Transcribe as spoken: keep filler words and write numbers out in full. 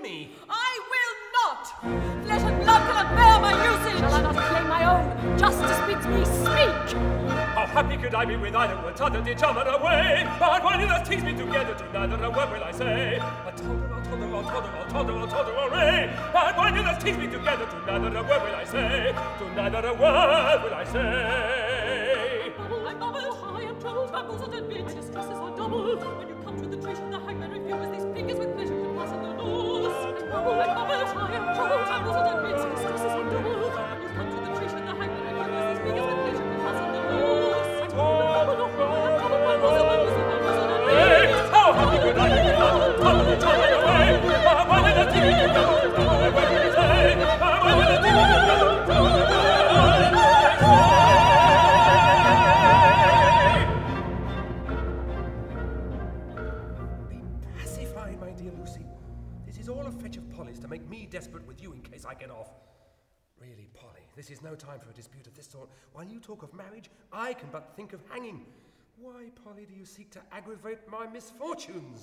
me. I will not! Flesh and blood cannot bear my usage! Shall I not claim my own? Justice bids me speak! How happy could I be with either words uttered each other away? But when you thus tease me together, to neither a word will I say. A toddle, a toddle, a toddle, a toddle, a toddle, array. But when you thus tease me together, to neither a word will I say. To neither a word will I say. Bubble, I bubble, I am troubled, bubbles and admit. My distresses are doubled. When you come to the treason, the hangman refuse. These pickers with pleasure could pass in the nose. Bubble, I bubble, I am troubled, bubbles and admit. My distresses are doubled. When you come to the treason, the hangman refuse. These pickers with pleasure could pass in the nose. How happy could I be with either words uttered each other away? But when you thus tease me together, to neither a word will I say. But when you thus tease me together, to neither a word will I say. My dear Lucy, this is all a fetch of Polly's to make me desperate with you in case I get off. Really, Polly, this is no time for a dispute of this sort. While you talk of marriage, I can but think of hanging. Why, Polly, do you seek to aggravate my misfortunes?